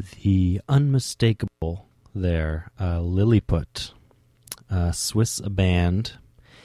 The unmistakable there, Lilliput, Swiss band,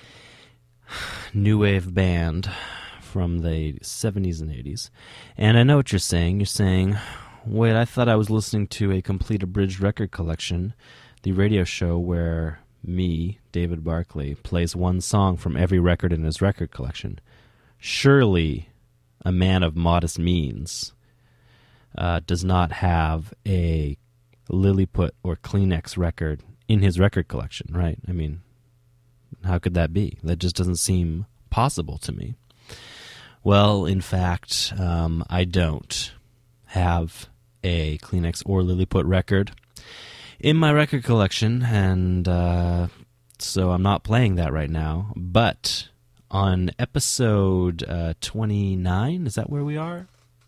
new wave band from the 70s and 80s. And I know what you're saying. You're saying, wait, I thought I was listening to a complete abridged record collection, the radio show where me, David Barclay, plays one song from every record in his record collection. Surely a man of modest means does not have a Lilliput or Kleenex record in his record collection, right? I mean, how could that be? That just doesn't seem possible to me. Well, in fact, I don't have a Kleenex or Lilliput record in my record collection, and so I'm not playing that right now. But on episode 29, is that where we are?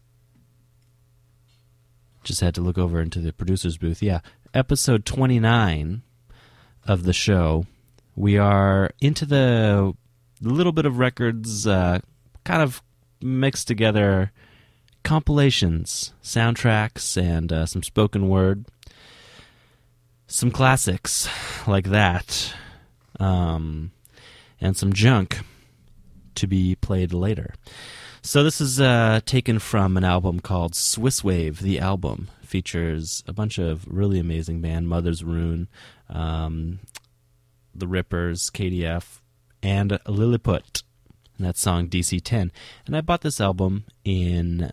Just had to look over into the producer's booth. Yeah, episode 29 of the show. We are into the little bit of records, kind of mixed together compilations, soundtracks, and some spoken word. Some classics like that, and some junk to be played later. So this is taken from an album called Swiss Wave. The album features a bunch of really amazing band, Mother's Rune, The Rippers, KDF, and Lilliput, and that song DC-10. And I bought this album in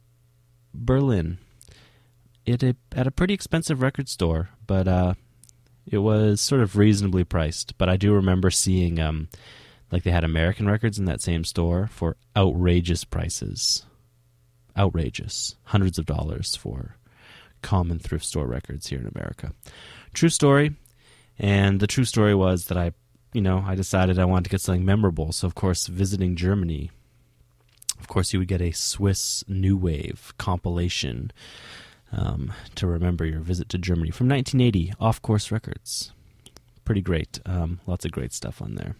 Berlin at a pretty expensive record store, but it was sort of reasonably priced. But I do remember seeing like they had American records in that same store for outrageous prices. Outrageous. Hundreds of dollars for common thrift store records here in America. True story. And the true story was that I decided I wanted to get something memorable. So, of course, visiting Germany, of course, you would get a Swiss New Wave compilation to remember your visit to Germany from 1980, Off Course Records. Pretty great. Lots of great stuff on there.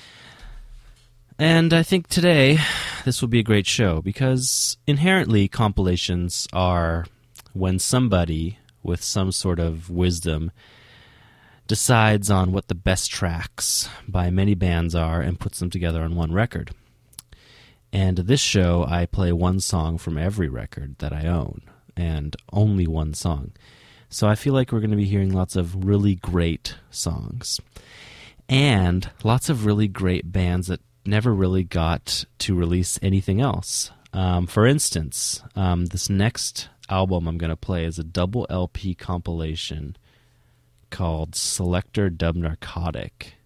And I think today this will be a great show because inherently compilations are when somebody with some sort of wisdom decides on what the best tracks by many bands are and puts them together on one record. And this show, I play one song from every record that I own, and only one song. So I feel like we're going to be hearing lots of really great songs, and lots of really great bands that never really got to release anything else. For instance, this next album I'm going to play is a double LP compilation called Selector Dub Narcotic.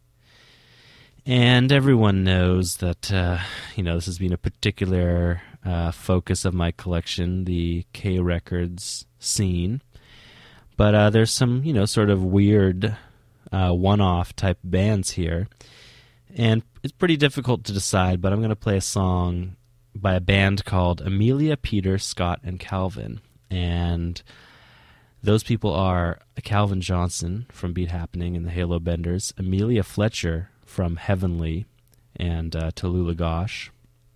And everyone knows that, this has been a particular focus of my collection, the K-Records scene. But there's some, sort of weird one-off type bands here. And it's pretty difficult to decide, but I'm going to play a song by a band called Amelia, Peter, Scott, and Calvin. And those people are Calvin Johnson from Beat Happening and the Halo Benders, Amelia Fletcher from Heavenly and Tallulah Gosh,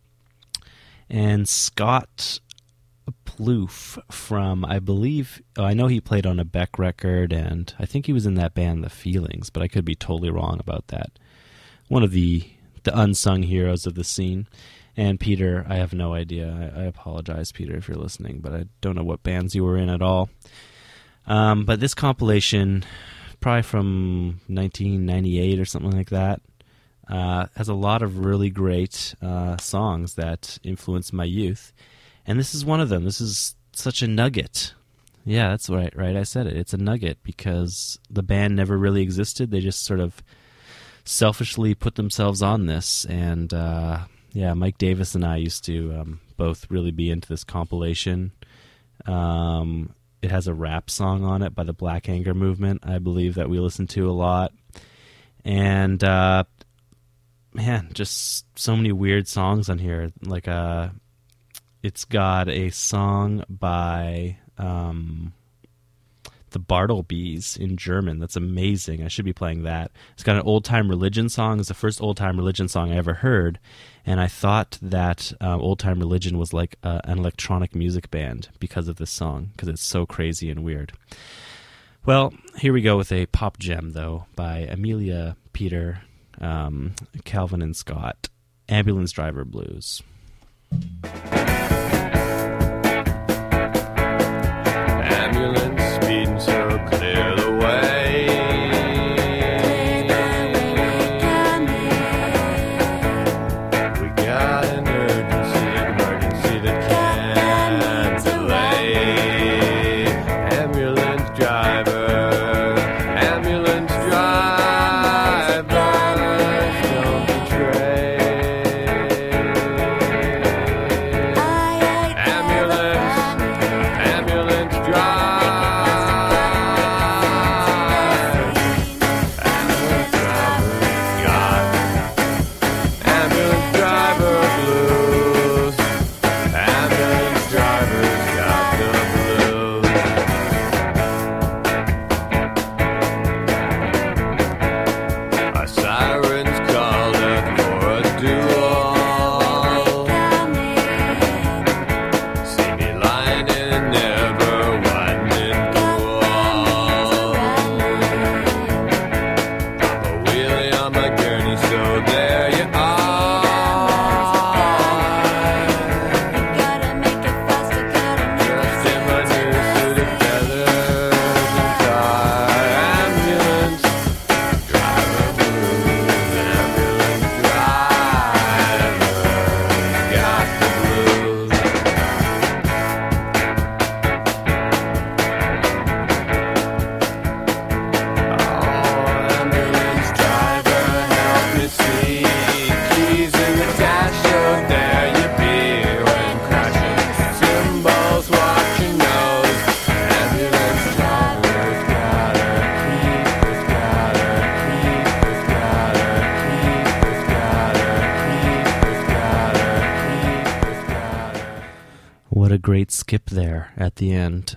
and Scott Plouffe from, I know he played on a Beck record, and I think he was in that band The Feelings, but I could be totally wrong about that. One of the unsung heroes of the scene. And Peter, I have no idea. I apologize, Peter, if you're listening, but I don't know what bands you were in at all. But this compilation, probably from 1998 or something like that, has a lot of really great songs that influenced my youth. And this is one of them. This is such a nugget. Yeah, that's right. I said it. It's a nugget because the band never really existed. They just sort of selfishly put themselves on this. And, Mike Davis and I used to both really be into this compilation. It has a rap song on it by the Black Anger Movement, I believe, that we listen to a lot. And, just so many weird songs on here. Like, it's got a song by the Bartlebees in German that's amazing. I should be playing that. It's got an Old Time Religion song. It's the first Old Time Religion song I ever heard. And I thought that Old Time Religion was like an electronic music band because of this song, because it's so crazy and weird. Well, here we go with a pop gem, though, by Amelia Peter, Calvin and Scott, Ambulance Driver Blues. Ambulance speeding so clear the way. We got an emergency that can't delay. Ambulance driver, ambulance drivers don't betray. Ambulance, ambulance drivers, ambulance drivers got ambulance driver blues. Ambulance drivers got the blues. Our sirens called us for a duel. See me lying in a never-winding pool. I'm a wheelie on my gurney, so there you are. Dressed in my new suit of feathers and tie. Ambulance driver blues. Ambulance drivers got the blues. Ambulance driver, help me see. Keys in the dash, oh there you be. When crashing, symbols, watch your nose. Ambulance drivers gotta keep us, gotta keep us, gotta keep us, gotta keep us, gotta keep us, gotta. What a great skip there at the end.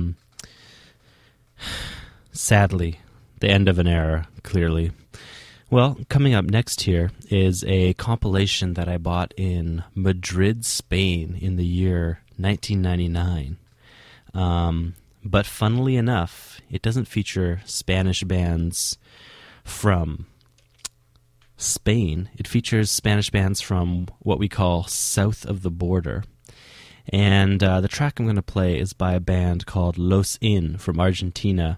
Sadly, the end of an era, clearly. Well, coming up next here is a compilation that I bought in Madrid, Spain in the year 1999. But funnily enough, it doesn't feature Spanish bands from Spain. It features Spanish bands from what we call south of the border. And the track I'm going to play is by a band called Los In from Argentina.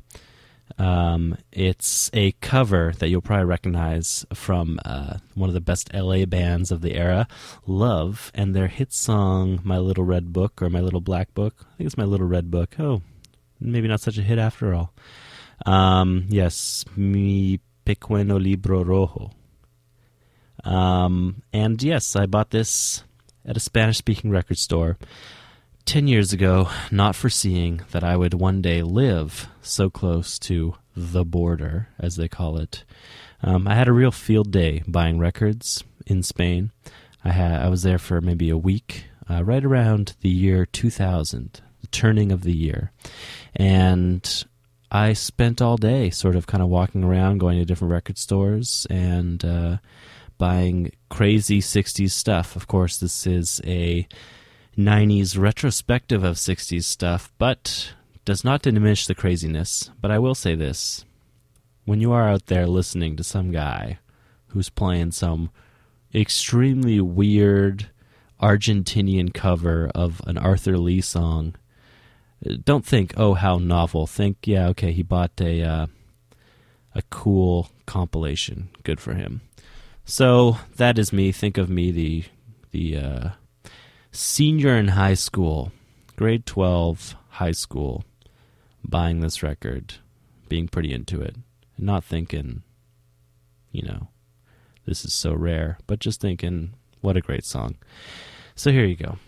It's a cover that you'll probably recognize from one of the best LA bands of the era, Love, and their hit song, My Little Red Book, or My Little Black Book. I think it's My Little Red Book. Oh, maybe not such a hit after all. Yes, Mi Pequeño Libro Rojo. And yes, I bought this at a Spanish-speaking record store 10 years ago, not foreseeing that I would one day live so close to the border, as they call it. I had a real field day buying records in Spain. I was there for maybe a week, right around the year 2000, the turning of the year. And I spent all day sort of kind of walking around, going to different record stores, and buying crazy 60s stuff. Of course, this is a 90s retrospective of 60s stuff, but does not diminish the craziness. But I will say this. When you are out there listening to some guy who's playing some extremely weird Argentinian cover of an Arthur Lee song, don't think, oh, how novel. Think, yeah, okay, he bought a cool compilation. Good for him. So that is me. Think of me, the senior in high school, grade 12 high school, buying this record, being pretty into it, and not thinking, this is so rare, but just thinking, what a great song. So here you go.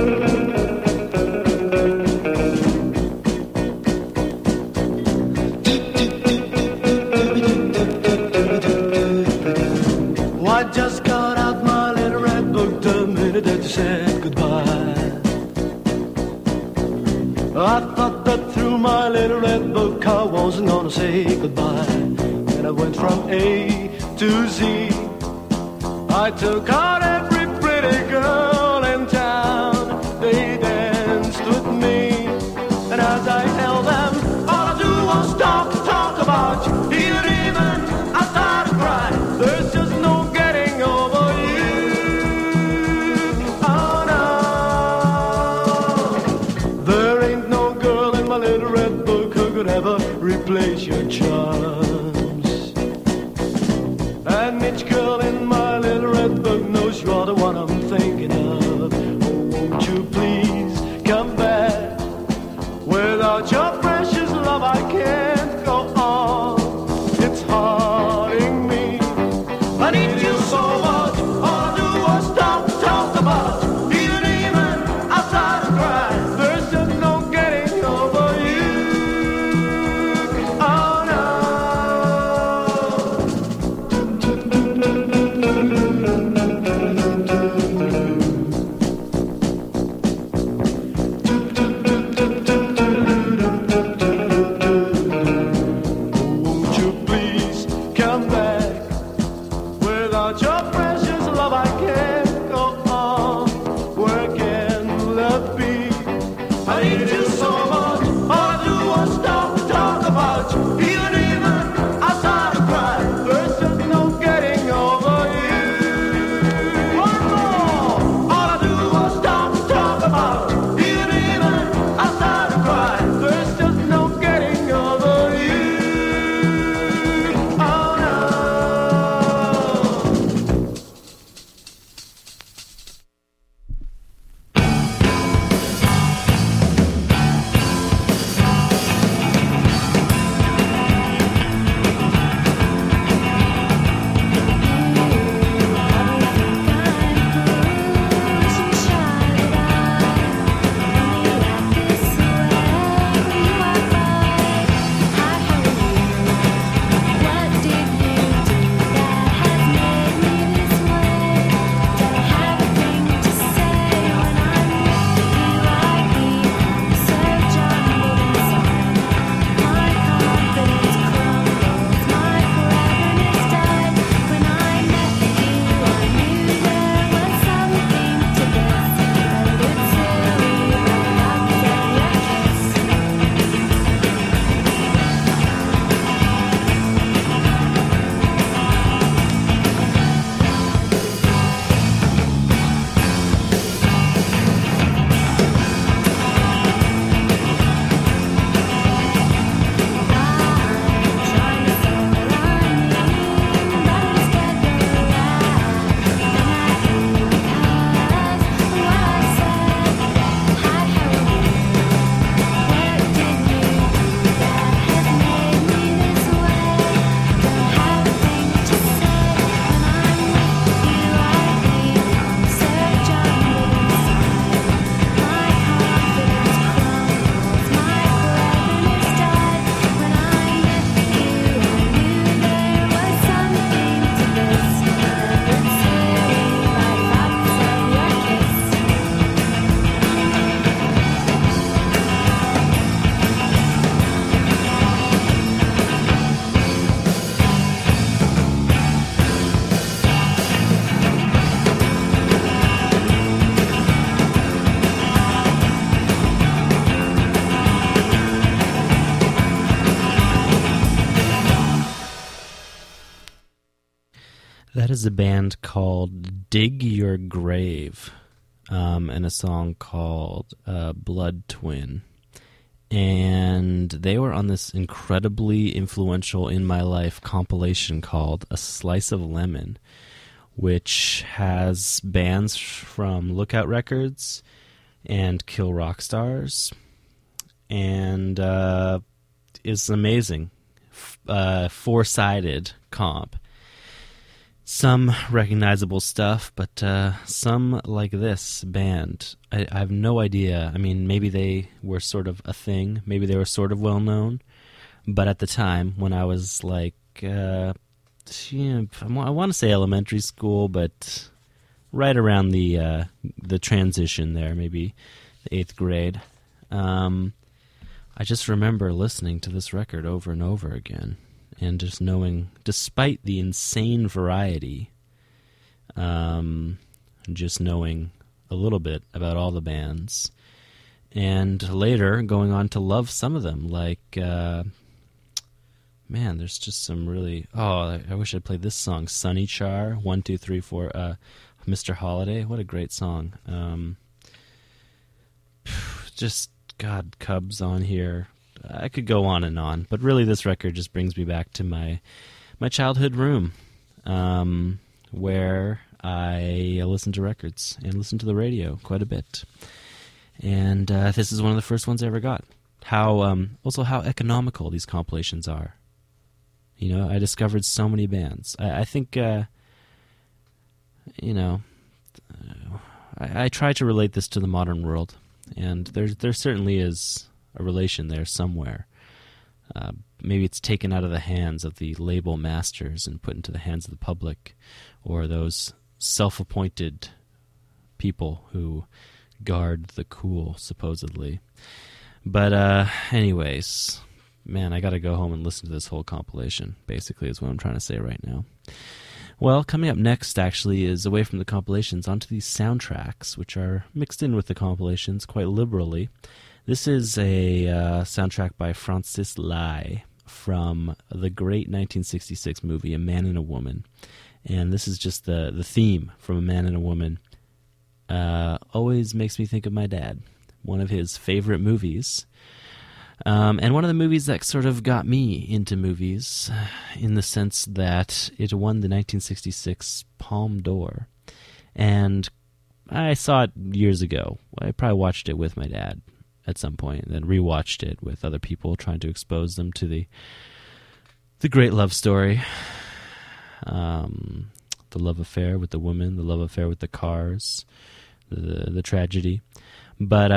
Do I thought that through my little red book I wasn't gonna say goodbye. And I went from A to Z. I took out every pretty girl in town. They danced with me, and as I held them, all I do was talk about you. Even I started to cry. There's just no getting over you. Oh no, there ain't no girl in my little red book who could ever replace your charms. And each girl in my little red book knows you're the one I'm thinking of. Oh, won't you please come back? Without your precious love I can't go on. It's haunting me. I need you so much. All I do was talk about you. Even I start to cry. There's just no getting over you. Oh no. Won't you please come back? Without your precious love I can't go on. Where can love be? I need you so much. All I do was talk about you. Even I start to cry. There's just no getting over you. One more. All I do was talk about you. Even I start to cry. There's just no getting over you. Oh no. That is a band called Dig Your Grave, and a song called Blood Twin. And they were on this incredibly influential in my life compilation called A Slice of Lemon, which has bands from Lookout Records and Kill Rock Stars, and is amazing. Four-sided comp. Some recognizable stuff, but some like this band, I have no idea. I mean, maybe they were sort of a thing. Maybe they were sort of well-known. But at the time, when I was like, I want to say elementary school, but right around the transition there, maybe the 8th grade, I just remember listening to this record over and over again, and just knowing, despite the insane variety, just knowing a little bit about all the bands, and later going on to love some of them, like, man, there's just some really, I wish I'd played this song, Sunny Char, 1, 2, 3, 4, Mr. Holiday, what a great song. Just, God, Cubs on here. I could go on and on, but really this record just brings me back to my childhood room, where I listened to records and listened to the radio quite a bit. And this is one of the first ones I ever got. Also how economical these compilations are. You know, I discovered so many bands. I think, I try to relate this to the modern world. And there certainly is a relation there somewhere. Maybe it's taken out of the hands of the label masters and put into the hands of the public, or those self-appointed people who guard the cool, supposedly. But anyways, man, I gotta go home and listen to this whole compilation, basically, is what I'm trying to say right now. Well, coming up next, actually, is away from the compilations onto these soundtracks, which are mixed in with the compilations quite liberally. This is a soundtrack by Francis Lai from the great 1966 movie A Man and a Woman. And this is just the theme from A Man and a Woman. Always makes me think of my dad, one of his favorite movies. And one of the movies that sort of got me into movies, in the sense that it won the 1966 Palme d'Or. And I saw it years ago. I probably watched it with my dad at some point, and then rewatched it with other people, trying to expose them to the great love story. The love affair with the woman, the love affair with the cars, the tragedy. But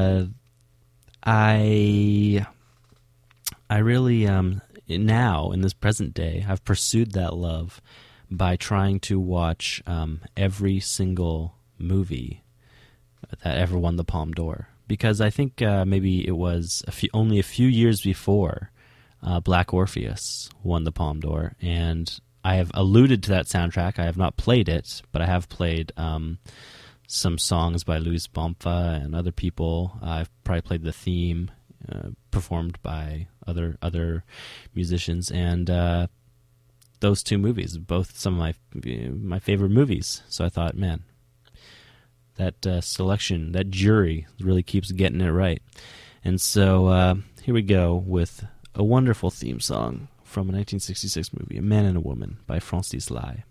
I really, now, in this present day, I've pursued that love by trying to watch every single movie that ever won the Palme d'Or. Because I think maybe it was only a few years before Black Orpheus won the Palme d'Or, and I have alluded to that soundtrack. I have not played it, but I have played some songs by Luis Bonfa and other people. I've probably played the theme performed by other musicians, and those two movies, both some of my favorite movies. So I thought, man, that selection, that jury really keeps getting it right. And so here we go with a wonderful theme song from a 1966 movie, A Man and a Woman, by Francis Lai.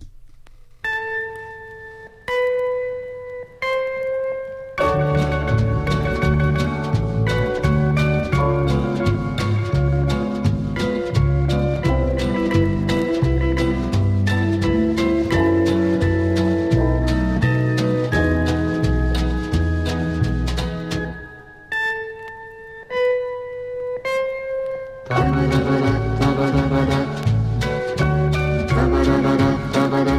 Da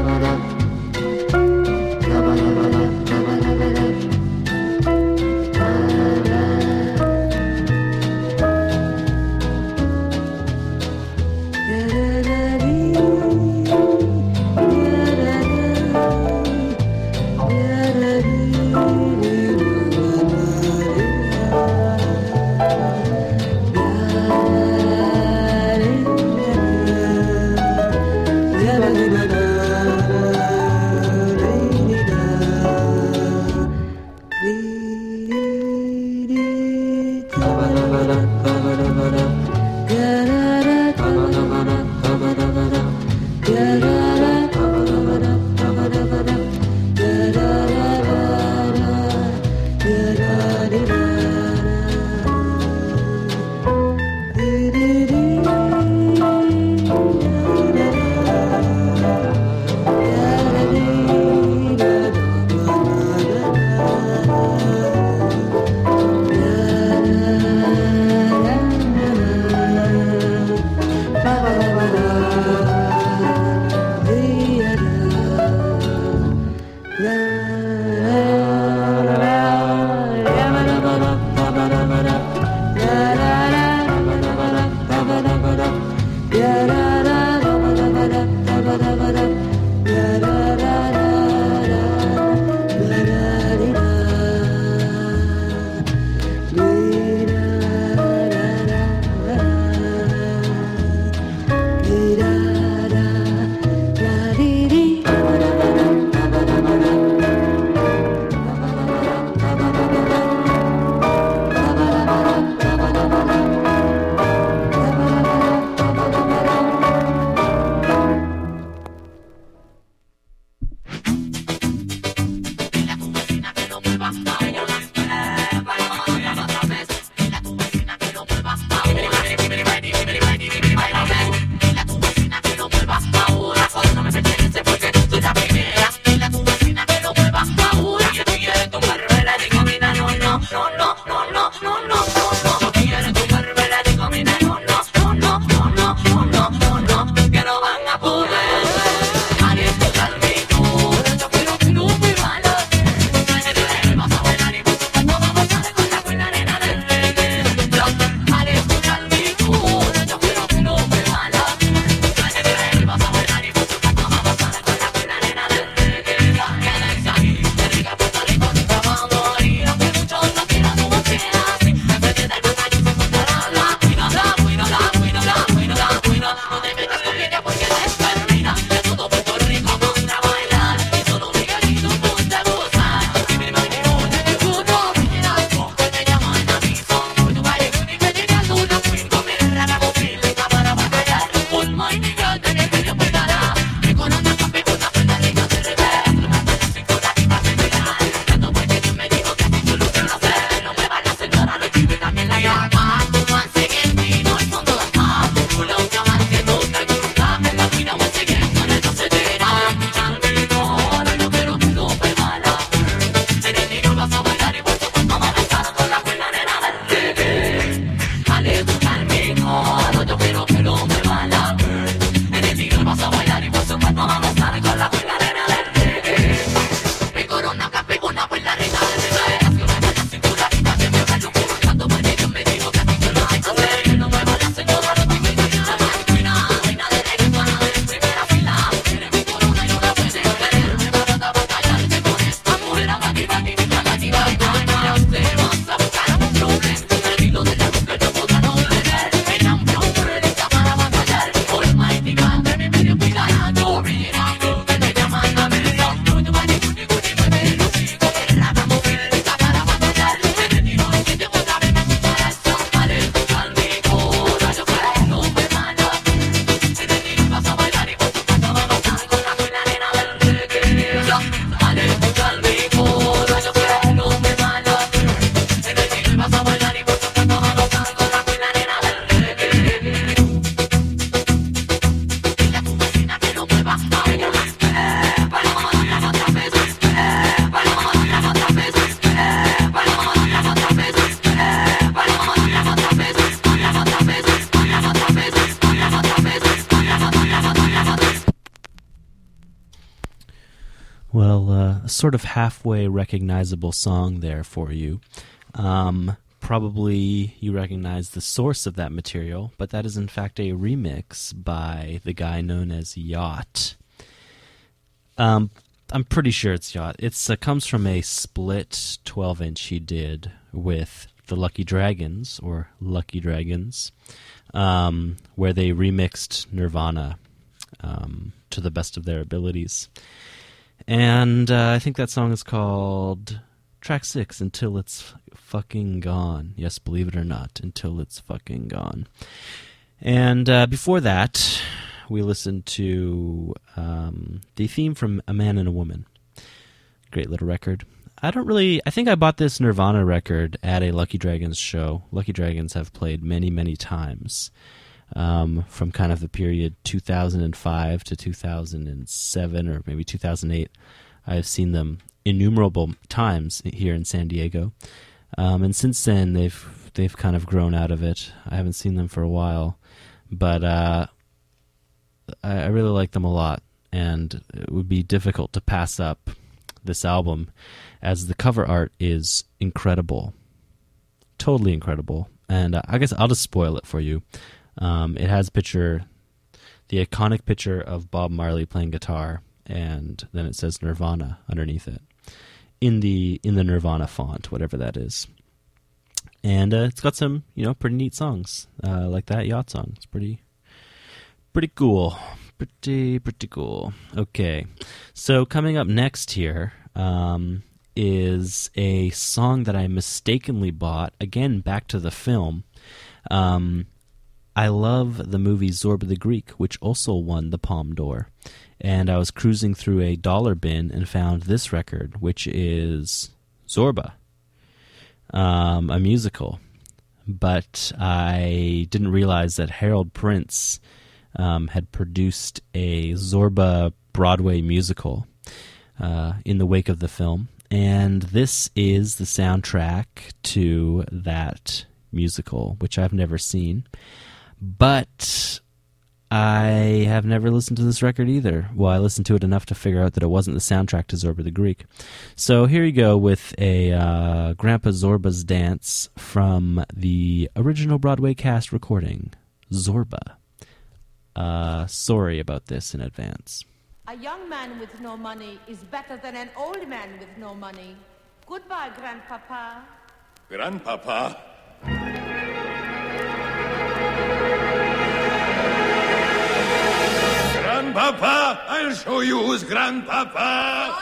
Well, a sort of halfway recognizable song there for you. Probably you recognize the source of that material, but that is in fact a remix by the guy known as Yacht. I'm pretty sure it's Yacht. It comes from a split 12-inch he did with the Lucky Dragons, or Lucky Dragons, where they remixed Nirvana to the best of their abilities. And I think that song is called Track 6, Until It's Fucking Gone. Yes, believe it or not, Until It's Fucking Gone. And before that, we listened to the theme from A Man and a Woman. Great little record. I think I bought this Nirvana record at a Lucky Dragons show. Lucky Dragons have played many, many times. From kind of the period 2005 to 2007 or maybe 2008. I've seen them innumerable times here in San Diego. And since then, they've kind of grown out of it. I haven't seen them for a while. But I really like them a lot. And it would be difficult to pass up this album, as the cover art is incredible. Totally incredible. And I guess I'll just spoil it for you. It has the iconic picture of Bob Marley playing guitar, and then it says Nirvana underneath it in the Nirvana font, whatever that is. And it's got some pretty neat songs like that Yacht song. It's pretty cool, pretty cool. Okay, so coming up next here is a song that I mistakenly bought, again back to the film. I love the movie Zorba the Greek, which also won the Palme d'Or. And I was cruising through a dollar bin and found this record, which is Zorba, a musical. But I didn't realize that Harold Prince had produced a Zorba Broadway musical in the wake of the film. And this is the soundtrack to that musical, which I've never seen. But I have never listened to this record either. Well, I listened to it enough to figure out that it wasn't the soundtrack to Zorba the Greek. So here you go with a Grandpa Zorba's Dance from the original Broadway cast recording, Zorba. Sorry about this in advance. A young man with no money is better than an old man with no money. Goodbye, Grandpapa. Grandpapa? Grandpapa, I'll show you who's Grandpapa.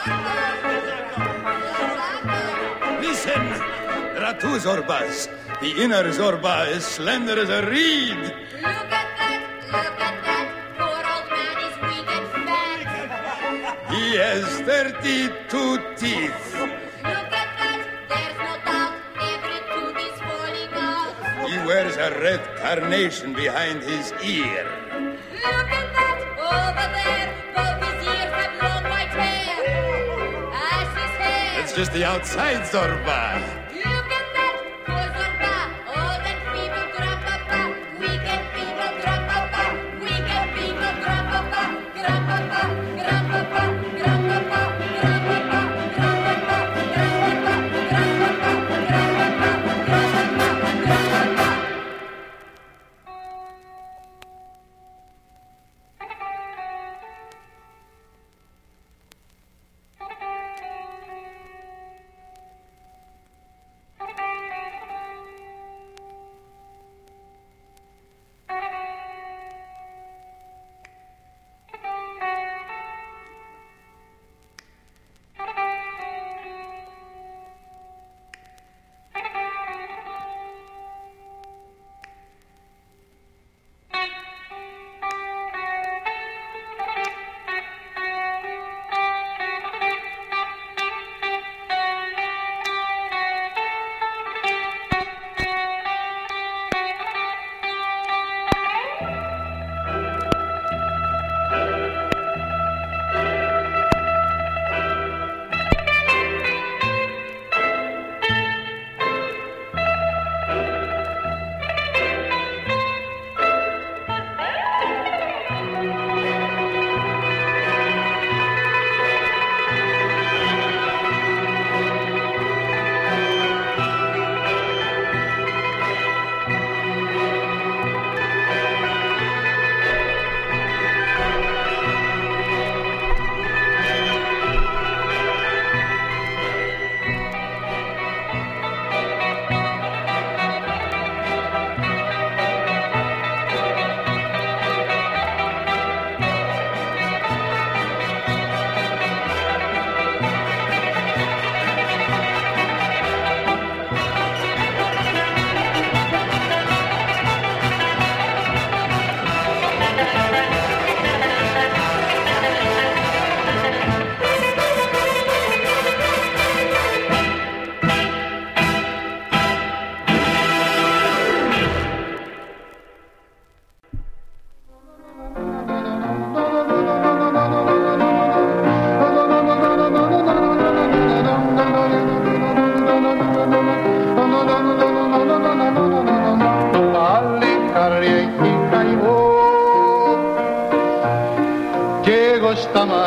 Listen, there are two Zorbas. The inner Zorba is slender as a reed. Look at that, poor old man is weak and fat. He has 32 teeth. Look at that, there's no doubt, every tooth is falling out. He wears a red carnation behind his ear. Look at that, over there, both his ears have long white hair. As his hair. It's just the outside Zorba. Look at that, poor Zorba, old and feeble Grandpapa. Weak and feeble Grandpapa, weak and feeble Grandpapa. Grandpapa, Grandpapa, Grandpapa, Grandpapa, Grandpapa, Grandpapa, Grandpapa, Grandpapa, Grandpapa.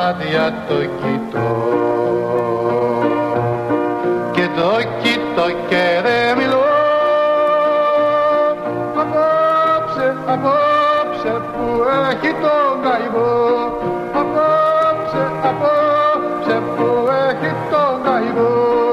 μάτια το κοιτώ και το κοιτώ και δεν μιλώ. Απόψε που έχει τον καημό, απόψε που έχει τον καημό.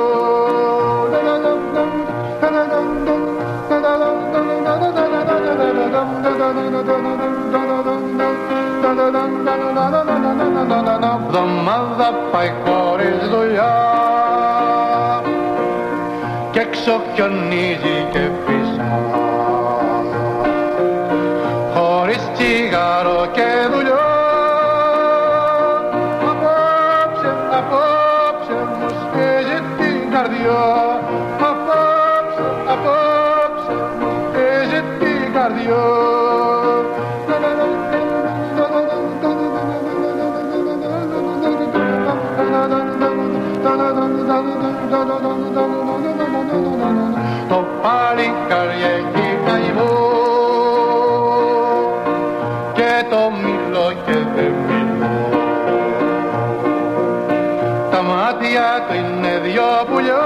Εβδομάδα πάει χωρίς δουλειά κι έξω χιονίζει και φυσά, χωρίς τσιγάρο και δουλειά. Απόψε μου σκίζει την καρδιά, απόψε μου σκίζει την καρδιά. Το παλικάρι έχει καημό και το μιλώ και δεν μιλώ. Τα μάτια του είναι δυο πουλιά.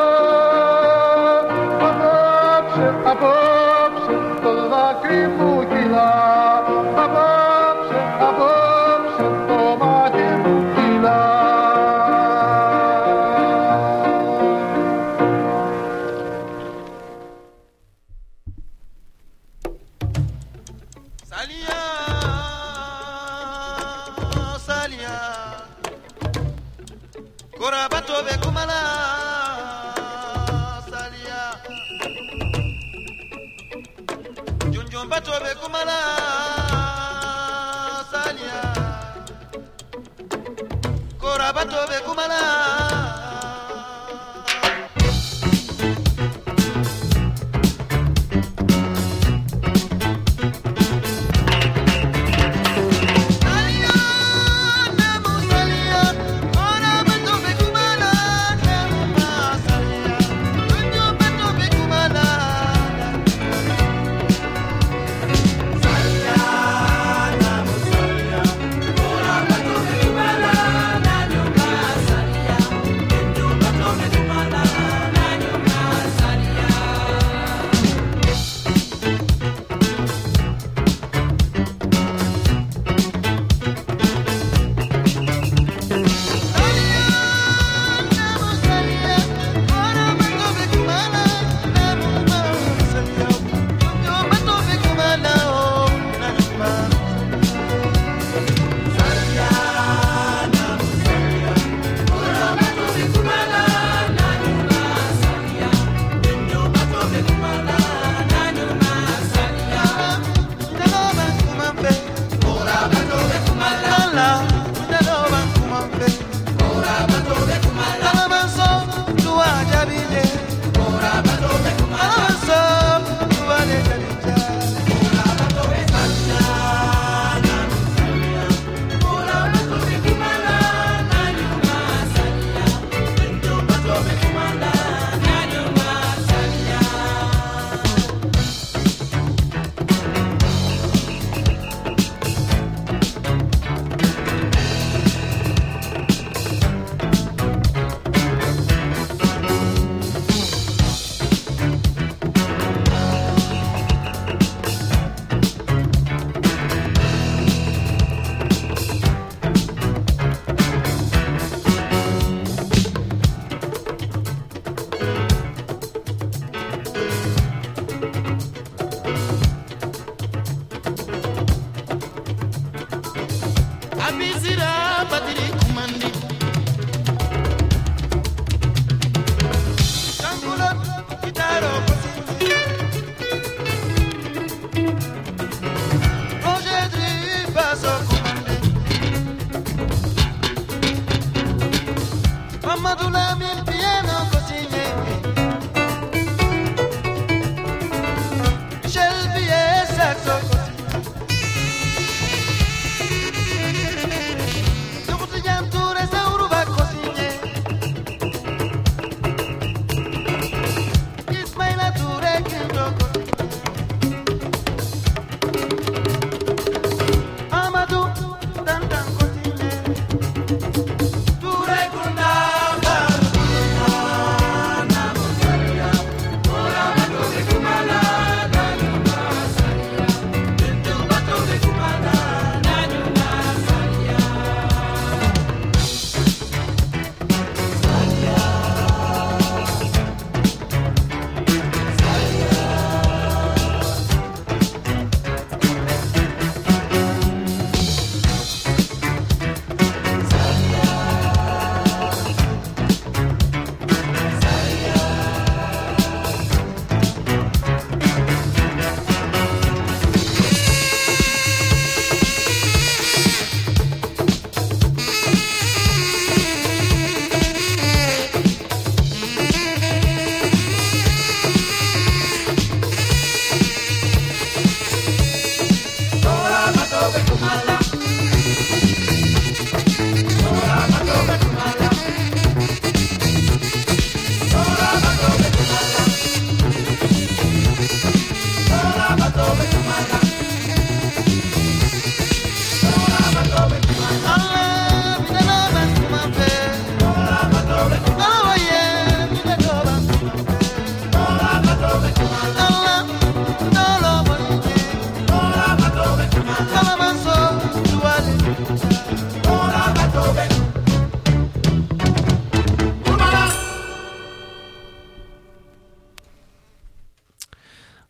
Απόψε το δάκρυ που κυλά, απόψε το μάτι που κυλά.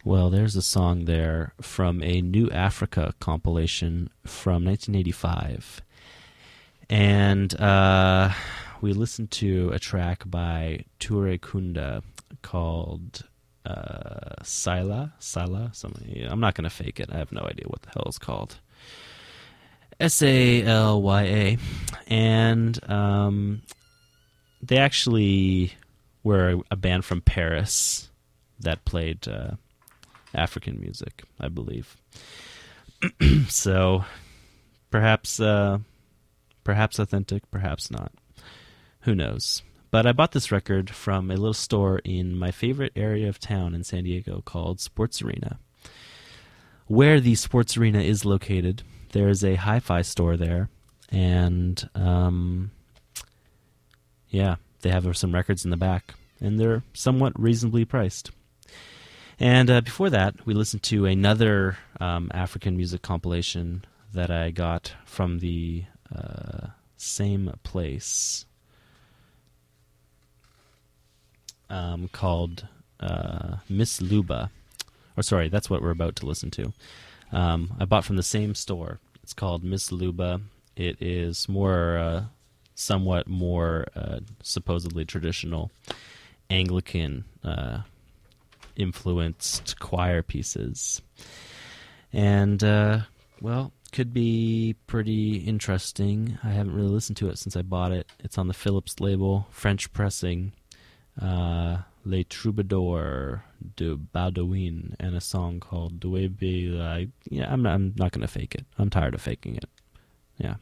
Well, there's a song there from a New Africa compilation from 1985. And we listened to a track by Toure Kunda called Sila. I'm not going to fake it. I have no idea what the hell it's called. Salya. And they actually were a band from Paris that played African music, I believe. So perhaps authentic, perhaps not. Who knows? But I bought this record from a little store in my favorite area of town in San Diego called Sports Arena. Where the Sports Arena is located, there's a hi-fi store there, and they have some records in the back, and they're somewhat reasonably priced. And before that, we listened to another African music compilation that I got from the same place called Miss Luba. Or sorry, that's what we're about to listen to. I bought from the same store. It's called Miss Luba. It is somewhat more supposedly traditional Anglican influenced choir pieces. And, could be pretty interesting. I haven't really listened to it since I bought it. It's on the Philips label, French pressing, Les Troubadours de Baudouin, and a song called Douebe. I'm not going to fake it. I'm tired of faking it. Yeah.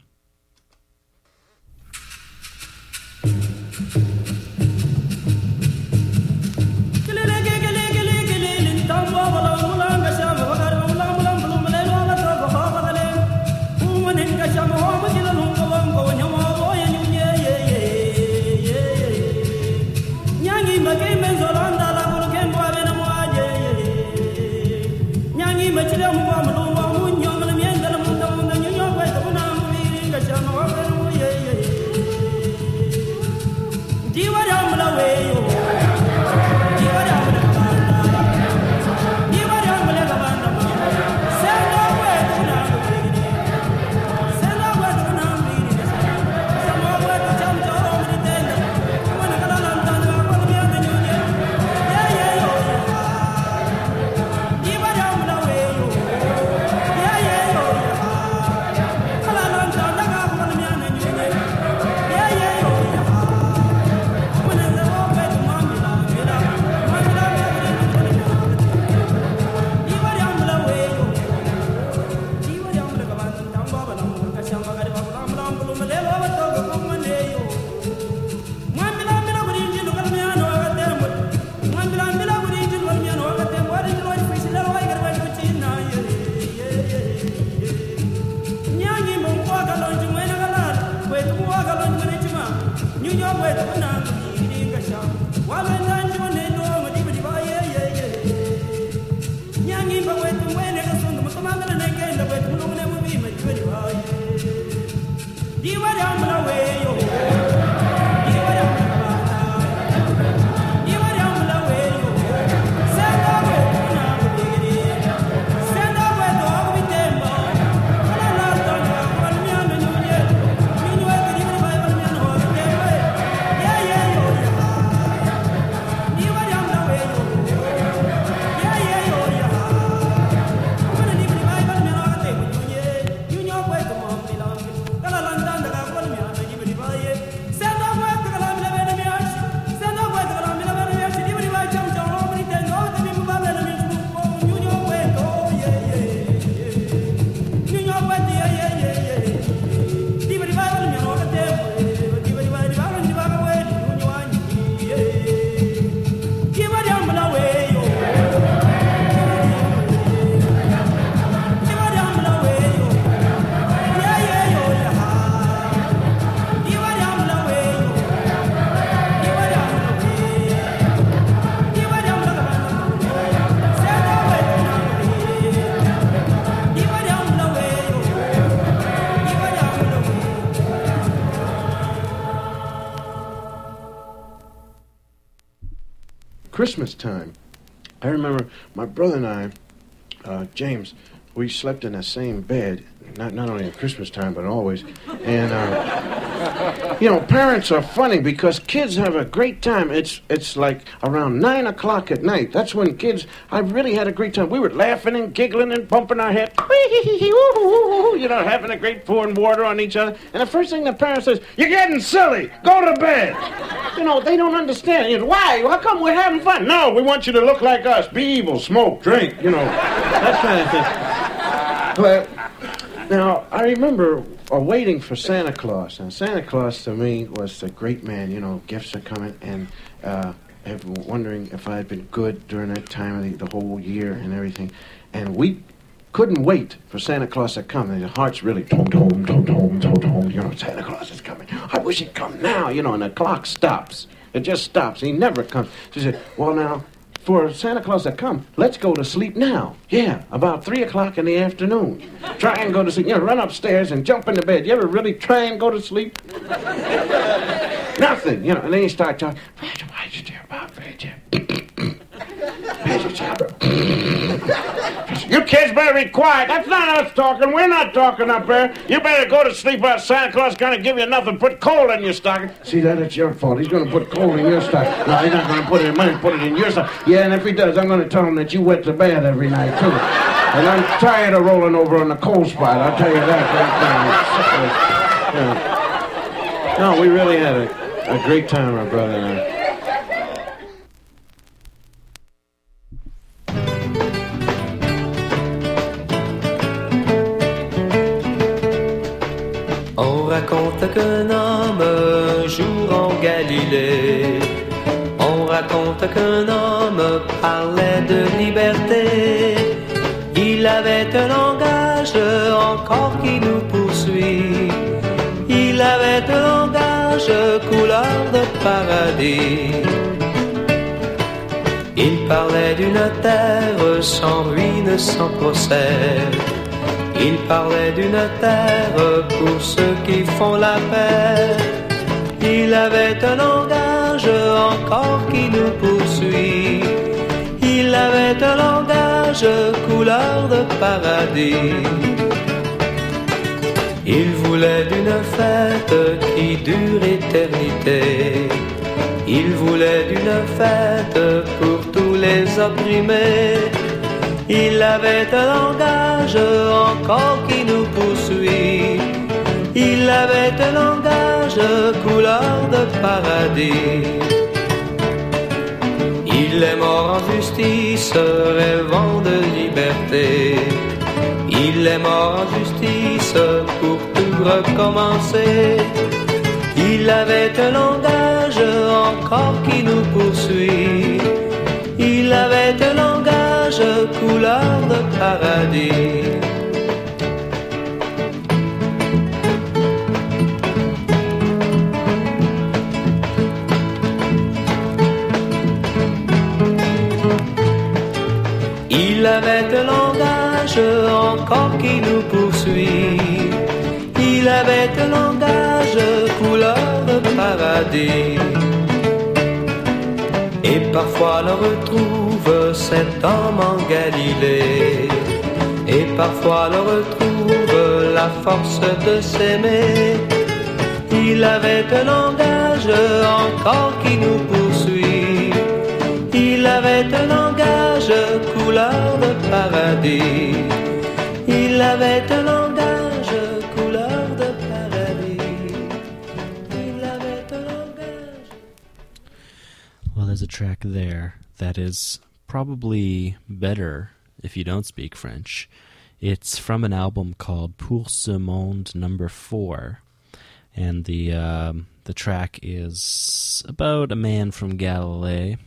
Christmas time, I remember my brother and I, James, we slept in the same bed, not only at Christmas time, but always. And, parents are funny because kids have a great time. It's like around 9 o'clock at night. That's when kids, I really had a great time. We were laughing and giggling and bumping our head, having a great pouring water on each other. And the first thing the parent says, "You're getting silly. Go to bed." They don't understand. Why? How come we're having fun? No, we want you to look like us. Be evil, smoke, drink, that kind of thing. But now, I remember waiting for Santa Claus. And Santa Claus, to me, was a great man. Gifts are coming, and wondering if I had been good during that time of the whole year and everything. And we couldn't wait for Santa Claus to come. And the heart's really, tom, tom, tom, tom, tom, tom. Santa Claus is coming. I wish he'd come now, and the clock stops. It just stops. He never comes. She said, well, now, for Santa Claus to come, let's go to sleep now. Yeah, about 3 o'clock in the afternoon. Try and go to sleep. Run upstairs and jump into bed. You ever really try and go to sleep? Nothing, And then you start talking. You kids better be quiet. That's not us talking. We're not talking up there. You better go to sleep or Santa Claus is going to give you nothing. Put coal in your stocking. See, it's your fault. He's going to put coal in your stocking. No, he's not going to put it in mine. Put it in your stocking. Yeah, and if he does, I'm going to tell him that you wet the bed every night, too. And I'm tired of rolling over on the coal spot. I'll tell you that right now. No, we really had a great time, my brother and I. On raconte qu'un homme un jour en Galilée, on raconte qu'un homme parlait de liberté. Il avait un langage encore qui nous poursuit. Il avait un langage couleur de paradis. Il parlait d'une terre sans ruine, sans procès. Il parlait d'une terre pour ceux qui font la paix. Il avait un langage encore qui nous poursuit. Il avait un langage couleur de paradis. Il voulait d'une fête qui dure éternité. Il voulait d'une fête pour tous les opprimés. Il avait un langage encore qui nous poursuit. Il avait un langage couleur de paradis. Il est mort en justice, rêvant de liberté. Il est mort en justice pour tout recommencer. Il avait un langage encore qui nous poursuit. Il avait un langage couleur de paradis. Il avait un langage encore qui nous poursuit. Il avait un langage couleur de paradis. Et parfois l'on retrouve cet homme en Galilée. Et parfois l'on retrouve la force de s'aimer. Il avait un langage encore qui nous poursuit. Il avait un langage couleur de paradis. Il avait un langage couleur de paradis. Il avait un langage. Well, there's a track there that is probably better if you don't speak French. It's from an album called Pour ce monde No. 4. And the track is about a man from Galilee.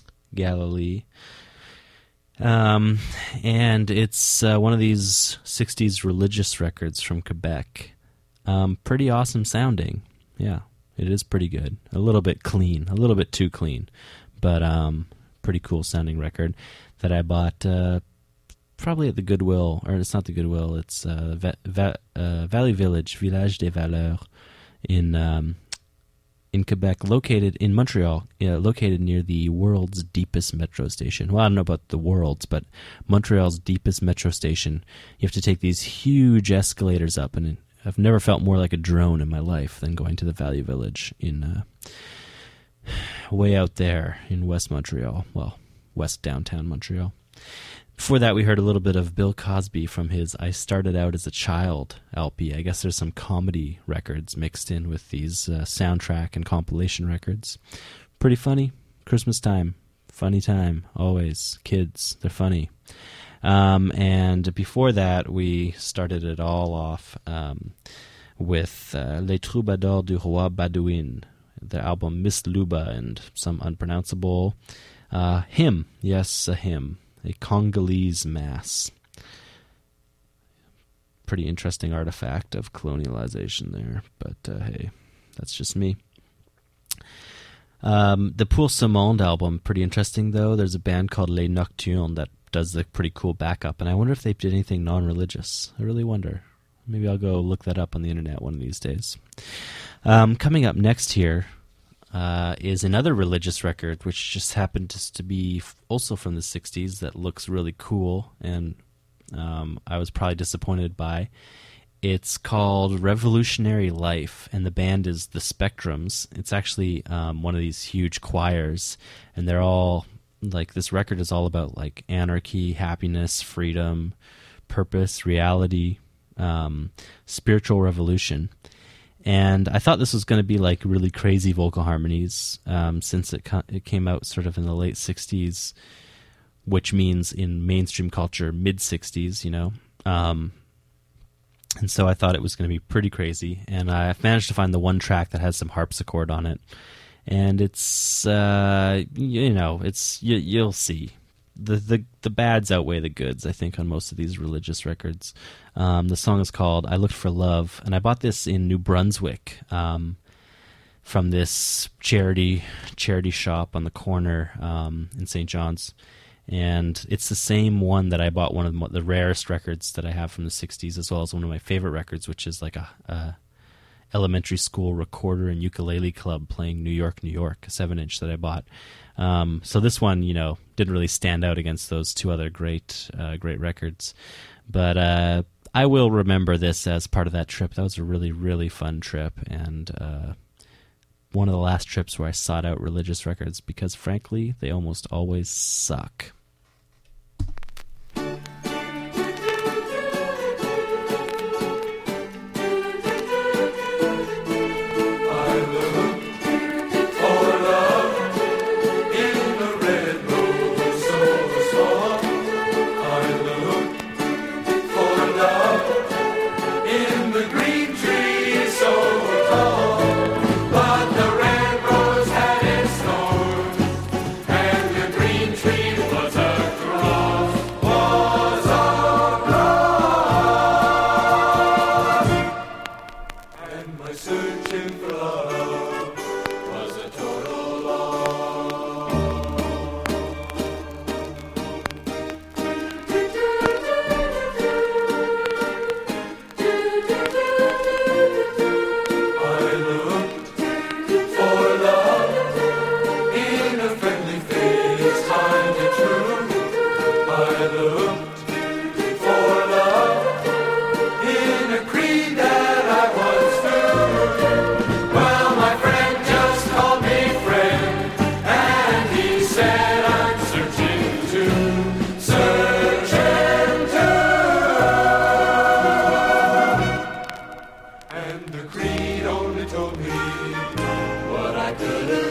And it's one of these 60s religious records from Quebec. Pretty awesome sounding. Yeah, it is pretty good. A little bit clean, a little bit too clean, but pretty cool sounding record that I bought probably at the Goodwill, or it's not the Goodwill, it's Valley Village, Village des Valeurs in in Quebec, located in Montreal, located near the world's deepest metro station. Well, I don't know about the world's, but Montreal's deepest metro station. You have to take these huge escalators up, and I've never felt more like a drone in my life than going to the Value Village in way out there in West Montreal. Well, West downtown Montreal. Before that, we heard a little bit of Bill Cosby from his I Started Out as a Child LP. I guess there's some comedy records mixed in with these soundtrack and compilation records. Pretty funny. Christmas time. Funny time. Always. Kids. They're funny. And before that, we started it all off with Les Troubadours du Roi Baudouin, the album Miss Luba, and some unpronounceable hymn. Yes, a hymn. A Congolese mass. Pretty interesting artifact of colonialization there, but hey, that's just me. The Pour ce Monde album, pretty interesting though. There's a band called Les Nocturnes that does the pretty cool backup, and I wonder if they did anything non-religious. I really wonder. Maybe I'll go look that up on the internet one of these days. Coming up next here is another religious record, which just happened to be also from the 60s, that looks really cool, and I was probably disappointed by. It's called Revolutionary Life, and the band is The Spectrums. It's actually one of these huge choirs, and they're all, like, this record is all about, like, anarchy, happiness, freedom, purpose, reality, spiritual revolution. And I thought this was going to be like really crazy vocal harmonies, since it came out sort of in the late 60s, which means in mainstream culture, mid-60s, you know. And so I thought it was going to be pretty crazy. And I managed to find the one track that has some harpsichord on it. And it's, you'll see. The bads outweigh the goods, I think, on most of these religious records. The song is called I Looked for Love, and I bought this in New Brunswick from this charity shop on the corner in St. John's. And it's the same one that I bought, one of the rarest records that I have from the 60s, as well as one of my favorite records, which is like a elementary school recorder and ukulele club playing New York, New York, a 7-inch that I bought. So this one, didn't really stand out against those two other great records. But I will remember this as part of that trip. That was a really, really fun trip, and one of the last trips where I sought out religious records, because frankly, they almost always suck.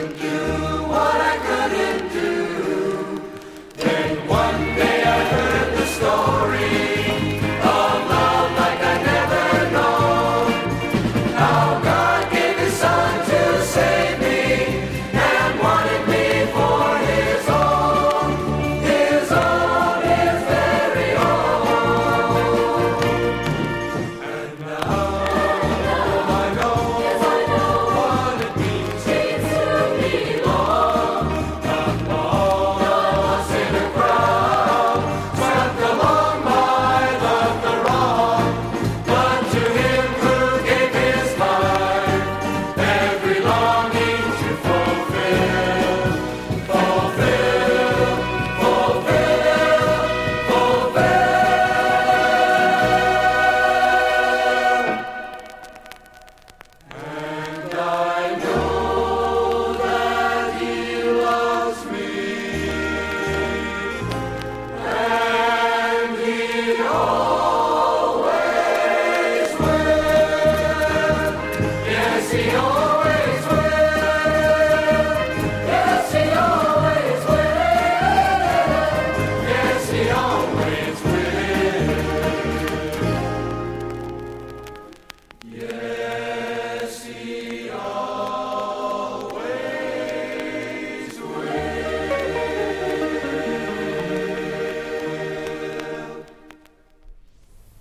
One day I heard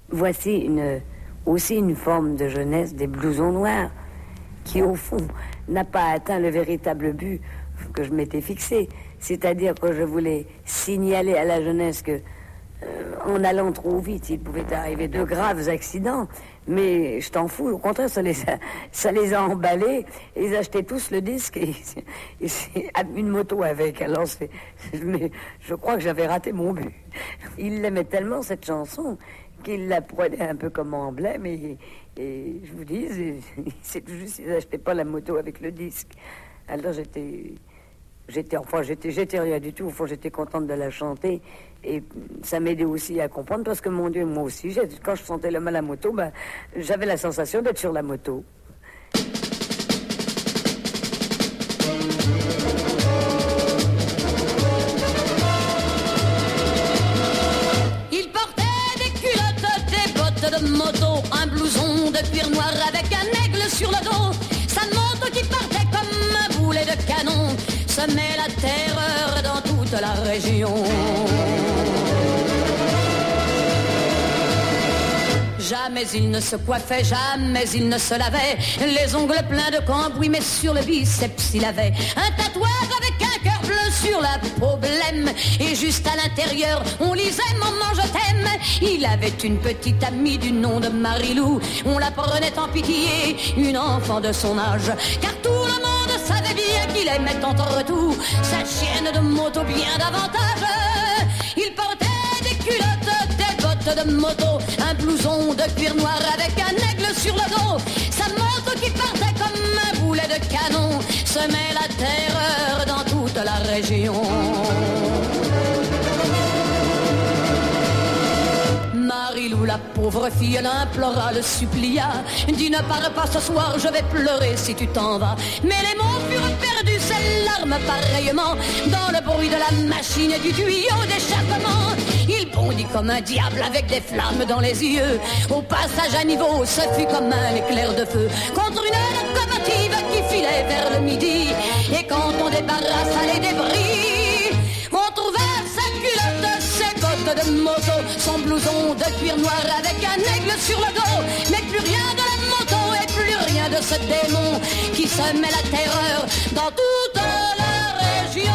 voici aussi une forme de jeunesse des blousons noirs qui, au fond, n'a pas atteint le véritable but que je m'étais fixé. C'est-à-dire que je voulais signaler à la jeunesse que, en allant trop vite, il pouvait arriver de graves accidents. Mais je t'en fous, au contraire, ça les a emballés. Et ils achetaient tous le disque et une moto avec. Alors, je crois que j'avais raté mon but. Ils l'aimaient tellement, cette chanson, qu'ils la prenaient un peu comme emblème. Et je vous dis, c'est tout juste, ils n'achetaient pas la moto avec le disque. Alors, j'étais rien du tout. Au fond, j'étais contente de la chanter. Et ça m'aidait aussi à comprendre parce que, mon Dieu, moi aussi, quand je sentais le mal à la moto, j'avais la sensation d'être sur la moto. Il portait des culottes, des bottes de moto, un blouson de cuir noir avec un aigle sur le dos. Sa moto qui partait comme un boulet de canon semait la terreur dans toute la région. Jamais il ne se coiffait, jamais il ne se lavait, les ongles pleins de cambouis, mais sur le biceps il avait un tatouage avec un cœur bleu sur la peau blême. Et juste à l'intérieur, on lisait « Maman, je t'aime ». Il avait une petite amie du nom de Marilou, on la prenait en pitié, une enfant de son âge, car tout le monde savait bien qu'il aimait entre tout sa chienne de moto bien davantage. Il portait des culottes, des bottes de moto, un blouson de cuir noir avec un aigle sur le dos. Sa moto qui partait comme un boulet de canon semait la terreur dans toute la région. Marilou, la pauvre fille, l'implora, le supplia. Dis ne pars pas ce soir, je vais pleurer si tu t'en vas. Mais les mots furent perdus, ses larmes pareillement, dans le bruit de la machine et du tuyau d'échappement. Il bondit comme un diable avec des flammes dans les yeux. Au passage à niveau, ce fut comme un éclair de feu contre une locomotive qui filait vers le midi. Et quand on débarrassa les débris, on trouva sa culotte, ses bottes de moto, son blouson de cuir noir avec un aigle sur le dos. Mais plus rien de la moto et plus rien de ce démon qui semait la terreur dans toute la région.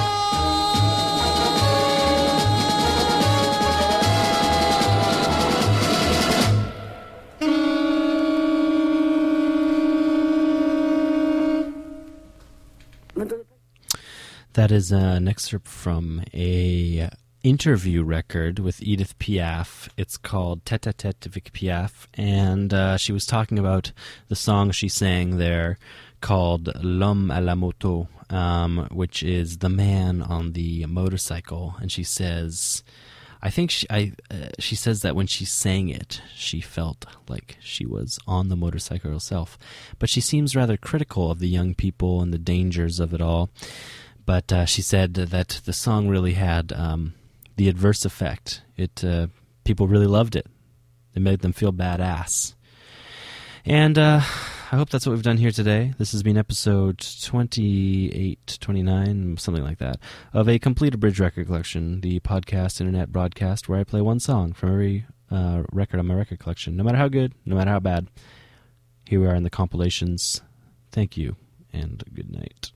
That is an excerpt from a interview record with Edith Piaf. It's called Tête à Tête avec Piaf, and she was talking about the song she sang there called L'homme à la moto, which is the man on the motorcycle. And she says, I think she says that when she sang it, she felt like she was on the motorcycle herself. But she seems rather critical of the young people and the dangers of it all. But she said that the song really had the adverse effect. People really loved it. It made them feel badass. And I hope that's what we've done here today. This has been episode 28, 29, something like that, of a complete abridged record collection, the podcast internet broadcast where I play one song from every record on my record collection, no matter how good, no matter how bad. Here we are in the compilations. Thank you, and good night.